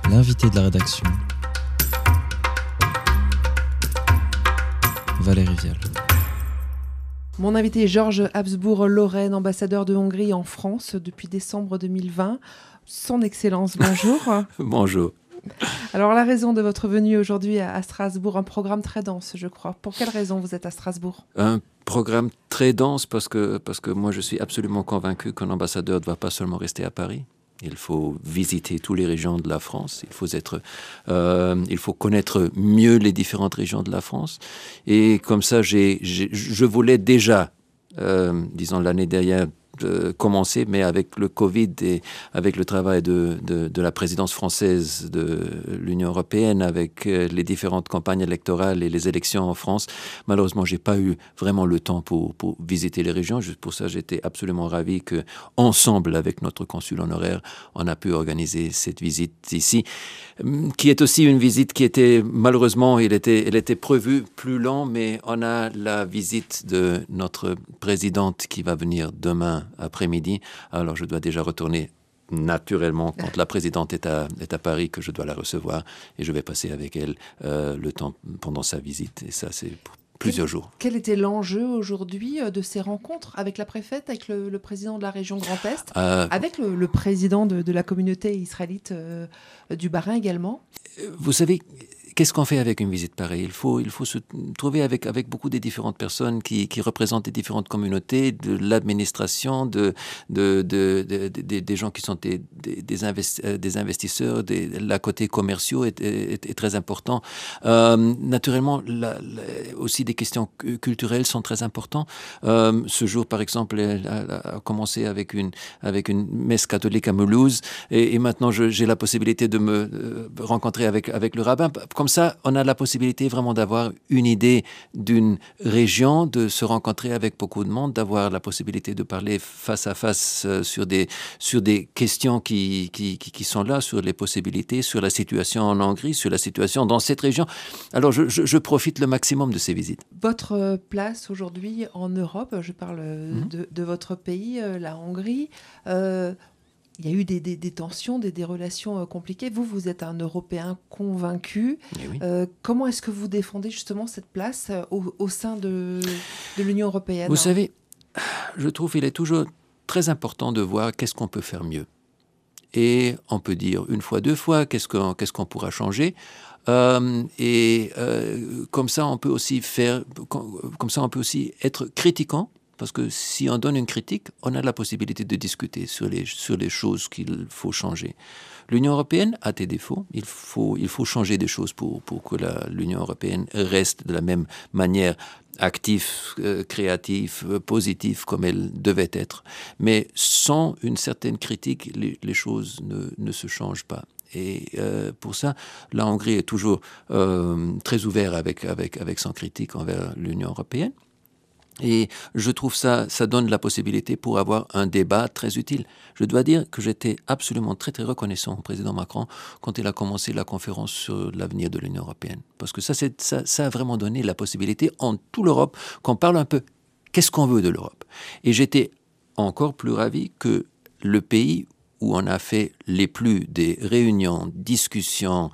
L'invité de la rédaction, Valérie Vial. Mon invité est Georges Habsbourg-Lorraine, ambassadeur de Hongrie en France depuis décembre 2020. Son Excellence, bonjour. Bonjour. Alors la raison de votre venue aujourd'hui à Strasbourg, un programme très dense, je crois. Pour quelle raison vous êtes à Strasbourg ? Un programme très dense parce que moi je suis absolument convaincu qu'un ambassadeur ne doit pas seulement rester à Paris. Il faut visiter toutes les régions de la France. Il faut connaître mieux les différentes régions de la France. Et comme ça, je voulais déjà, disons l'année dernière, commencer, mais avec le Covid et avec le travail de la présidence française de l'Union européenne, avec les différentes campagnes électorales et les élections en France, malheureusement, j'ai pas eu vraiment le temps pour visiter les régions. Pour ça, j'étais absolument ravi que, ensemble, avec notre consul honoraire, on a pu organiser cette visite ici, qui est aussi une visite qui était, malheureusement, elle était prévue plus lent, mais on a la visite de notre présidente qui va venir demain après-midi. Alors, je dois déjà retourner naturellement quand la présidente est à Paris, que je dois la recevoir et je vais passer avec elle le temps pendant sa visite. Et ça, c'est pour plusieurs jours. Quel était l'enjeu aujourd'hui de ces rencontres avec la préfète, avec le président de la région Grand Est, avec le président de la communauté israélite du Bas-Rhin également ? Vous savez, qu'est-ce qu'on fait avec une visite pareille ? Il faut se trouver avec beaucoup des différentes personnes qui représentent des différentes communautés, de l'administration, des gens qui sont des investisseurs, la côté commerciaux est très important. Naturellement, aussi des questions culturelles sont très importantes. Ce jour, par exemple, a commencé avec une messe catholique à Mulhouse et maintenant j'ai la possibilité de me rencontrer avec le rabbin. Comme ça, on a la possibilité vraiment d'avoir une idée d'une région, de se rencontrer avec beaucoup de monde, d'avoir la possibilité de parler face à face sur des questions qui sont là, sur les possibilités, sur la situation en Hongrie, sur la situation dans cette région. Alors, je profite le maximum de ces visites. Votre place aujourd'hui en Europe, je parle de votre pays, la Hongrie, il y a eu des tensions, des relations compliquées. Vous êtes un Européen convaincu. Oui. Comment est-ce que vous défendez justement cette place au sein de l'Union européenne ? Vous savez, je trouve qu'il est toujours très important de voir qu'est-ce qu'on peut faire mieux. Et on peut dire une fois, deux fois, qu'est-ce qu'on pourra changer. Comme ça, on peut aussi être critiquant. Parce que si on donne une critique, on a la possibilité de discuter sur les choses qu'il faut changer. L'Union européenne a des défauts. Il faut changer des choses pour que l'Union européenne reste de la même manière active, créative, positive comme elle devait être. Mais sans une certaine critique, les choses ne se changent pas. Et pour ça, la Hongrie est toujours très ouverte avec son critique envers l'Union européenne. Et je trouve ça donne la possibilité pour avoir un débat très utile. Je dois dire que j'étais absolument très, très reconnaissant au président Macron quand il a commencé la conférence sur l'avenir de l'Union européenne. Parce que ça a vraiment donné la possibilité en toute l'Europe qu'on parle un peu qu'est-ce qu'on veut de l'Europe. Et j'étais encore plus ravi que le pays où on a fait les plus des réunions, discussions,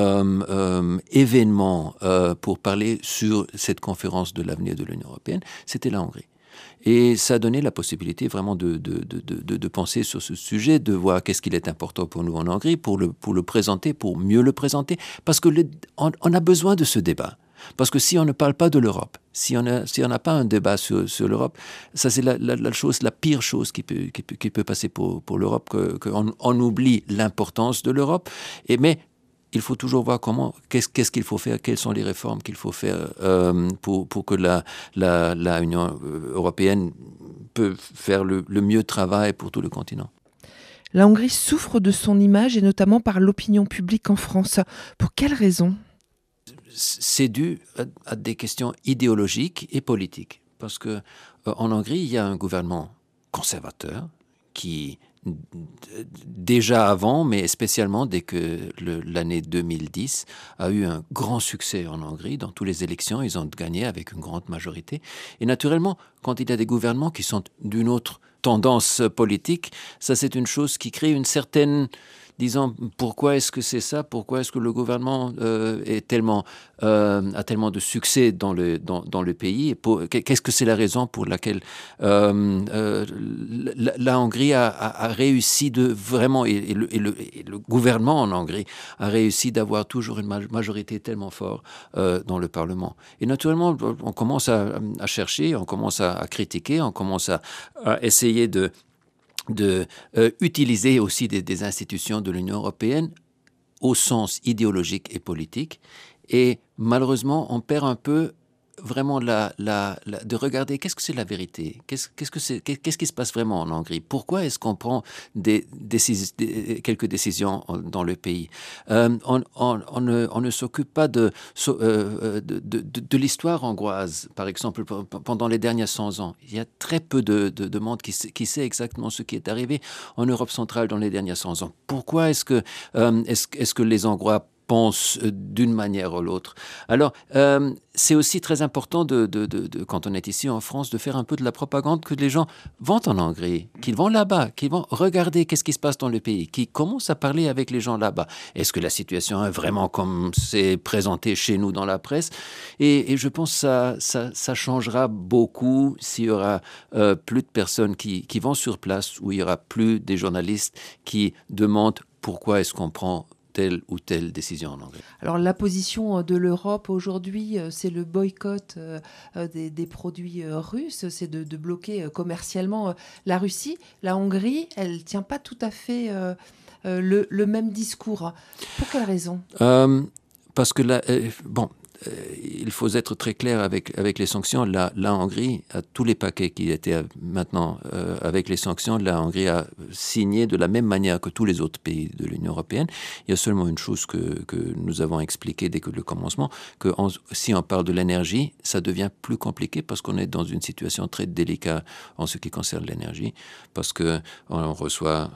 événements pour parler sur cette conférence de l'avenir de l'Union européenne, c'était la Hongrie. Et ça a donné la possibilité vraiment de penser sur ce sujet, de voir qu'est-ce qu'il est important pour nous en Hongrie, pour le présenter, pour mieux le présenter, parce que on a besoin de ce débat. Parce que si on ne parle pas de l'Europe, si on n'a pas un débat sur l'Europe, ça c'est la pire chose qui peut passer pour l'Europe, qu'on oublie l'importance de l'Europe. Mais il faut toujours voir qu'est-ce qu'il faut faire, quelles sont les réformes qu'il faut faire pour que la Union européenne peut faire le mieux travail pour tout le continent. La Hongrie souffre de son image et notamment par l'opinion publique en France. Pour quelles raisons ? C'est dû à des questions idéologiques et politiques. Parce que en Hongrie, il y a un gouvernement conservateur qui, déjà avant, mais spécialement dès que l'année 2010 a eu un grand succès en Hongrie. Dans toutes les élections, ils ont gagné avec une grande majorité. Et naturellement, quand il y a des gouvernements qui sont d'une autre tendance politique, ça c'est une chose qui crée une certaine disant pourquoi est-ce que c'est ça, pourquoi est-ce que le gouvernement a tellement de succès dans le pays, et qu'est-ce que c'est la raison pour laquelle la Hongrie a réussi de vraiment, et le gouvernement en Hongrie a réussi d'avoir toujours une majorité tellement forte dans le Parlement. Et naturellement, on commence à chercher, on commence à critiquer, on commence à essayer de utiliser aussi des institutions de l'Union européenne au sens idéologique et politique. Et malheureusement, on perd un peu vraiment de regarder qu'est-ce que c'est la vérité, qu'est-ce qui se passe vraiment en Hongrie, pourquoi est-ce qu'on prend quelques décisions dans le pays. On ne s'occupe pas de l'histoire hongroise, par exemple, pendant les derniers 100 ans. Il y a très peu de monde qui sait exactement ce qui est arrivé en Europe centrale dans les derniers 100 ans. Pourquoi est-ce que les Hongrois pensent d'une manière ou l'autre. Alors, c'est aussi très important, quand on est ici en France, de faire un peu de la propagande, que les gens vont en Hongrie, qu'ils vont là-bas, qu'ils vont regarder qu'est-ce qui se passe dans le pays, qu'ils commencent à parler avec les gens là-bas. Est-ce que la situation est vraiment comme c'est présenté chez nous dans la presse? Et je pense que ça changera beaucoup s'il y aura plus de personnes qui vont sur place, où il y aura plus des journalistes qui demandent pourquoi est-ce qu'on prend telle ou telle décision en Hongrie. Alors la position de l'Europe aujourd'hui, c'est le boycott des produits russes, c'est de bloquer commercialement la Russie. La Hongrie, elle ne tient pas tout à fait le même discours. Pour quelle raison ? Parce que là, il faut être très clair avec les sanctions. La Hongrie, à tous les paquets qui étaient maintenant avec les sanctions, la Hongrie a signé de la même manière que tous les autres pays de l'Union européenne. Il y a seulement une chose que nous avons expliqué dès que le commencement, que si on parle de l'énergie, ça devient plus compliqué parce qu'on est dans une situation très délicate en ce qui concerne l'énergie, parce qu'on reçoit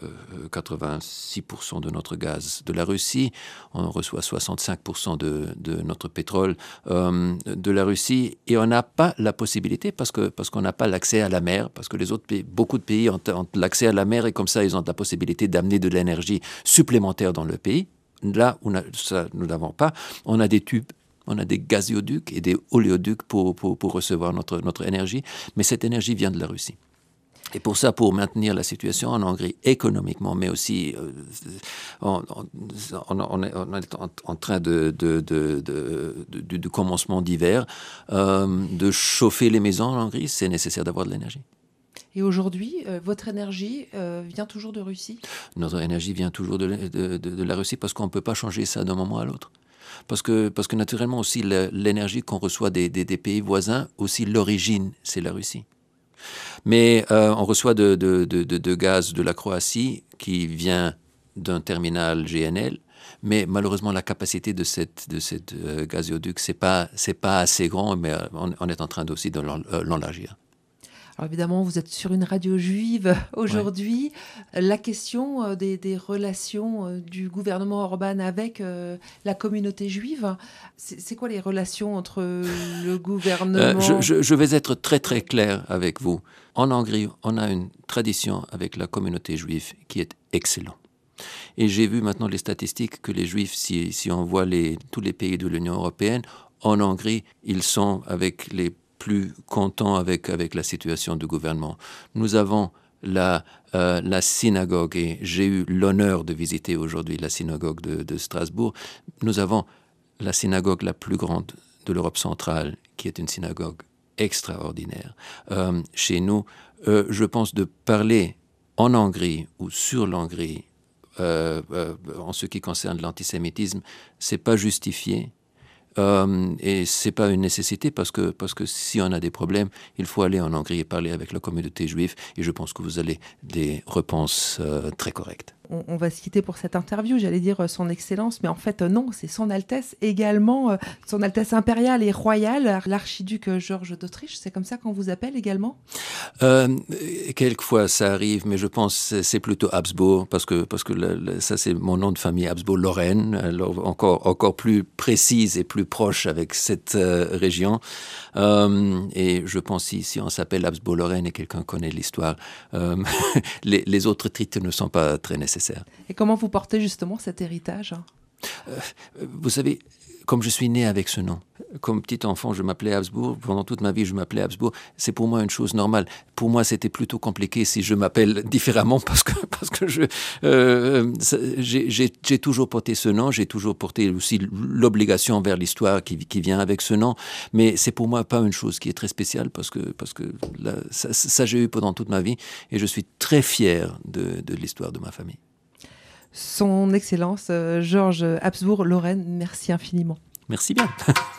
86% de notre gaz de la Russie, on reçoit 65% de notre pétrole de la Russie, et on n'a pas la possibilité parce qu'on n'a pas l'accès à la mer, parce que les autres pays, beaucoup de pays ont l'accès à la mer, et comme ça ils ont la possibilité d'amener de l'énergie supplémentaire dans le pays. Là où nous n'avons pas, on a des tubes, on a des gazéoducs et des oléoducs pour recevoir notre énergie, mais cette énergie vient de la Russie. Et pour ça, pour maintenir la situation en Hongrie économiquement, mais aussi on est en train du commencement d'hiver, de chauffer les maisons en Hongrie, c'est nécessaire d'avoir de l'énergie. Et aujourd'hui, votre énergie vient toujours de Russie ? Notre énergie vient toujours de la Russie, parce qu'on ne peut pas changer ça d'un moment à l'autre. Parce que naturellement aussi, l'énergie qu'on reçoit des pays voisins, aussi l'origine, c'est la Russie. Mais on reçoit de gaz de la Croatie qui vient d'un terminal GNL, mais malheureusement la capacité de cette gazéoduc, c'est pas assez grand, mais on est en train aussi de l'enlargir. Alors évidemment, vous êtes sur une radio juive aujourd'hui. Ouais. La question des relations du gouvernement Orban avec la communauté juive, c'est quoi les relations entre le gouvernement... Je vais être très très clair avec vous. En Hongrie, on a une tradition avec la communauté juive qui est excellente. Et j'ai vu maintenant les statistiques que les Juifs, si on voit tous les pays de l'Union européenne, en Hongrie, ils sont avec les plus contents avec la situation du gouvernement. Nous avons la synagogue, et j'ai eu l'honneur de visiter aujourd'hui la synagogue de Strasbourg. Nous avons la synagogue la plus grande de l'Europe centrale, qui est une synagogue extraordinaire. Chez nous, je pense de parler en Hongrie ou sur l'Hongrie en ce qui concerne l'antisémitisme, c'est pas justifié. Et c'est pas une nécessité, parce que si on a des problèmes, il faut aller en Hongrie et parler avec la communauté juive, et je pense que vous avez des réponses très correctes. On va se quitter pour cette interview, j'allais dire son Excellence, mais en fait non, c'est son Altesse également, son Altesse impériale et royale, l'archiduc Georges d'Autriche, c'est comme ça qu'on vous appelle également ? Quelquefois ça arrive, mais je pense que c'est plutôt Habsbourg, parce que ça c'est mon nom de famille, Habsbourg-Lorraine, alors encore plus précise et plus proche avec cette région. Et je pense si on s'appelle Habsbourg-Lorraine et quelqu'un connaît l'histoire, les autres titres ne sont pas très nécessaires. nécessaire. Et comment vous portez justement cet héritage ? Vous savez, comme je suis né avec ce nom, comme petit enfant, je m'appelais Habsbourg. Pendant toute ma vie, je m'appelais Habsbourg. C'est pour moi une chose normale. Pour moi, c'était plutôt compliqué si je m'appelle différemment parce que j'ai toujours porté ce nom. J'ai toujours porté aussi l'obligation envers l'histoire qui vient avec ce nom. Mais c'est pour moi pas une chose qui est très spéciale parce que là, ça j'ai eu pendant toute ma vie et je suis très fier de l'histoire de ma famille. Son Excellence Georges Habsbourg-Lorraine, merci infiniment. Merci bien.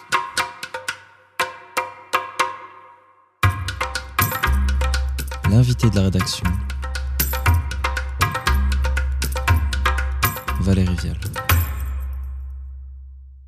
L'invité de la rédaction, Valérie Vial.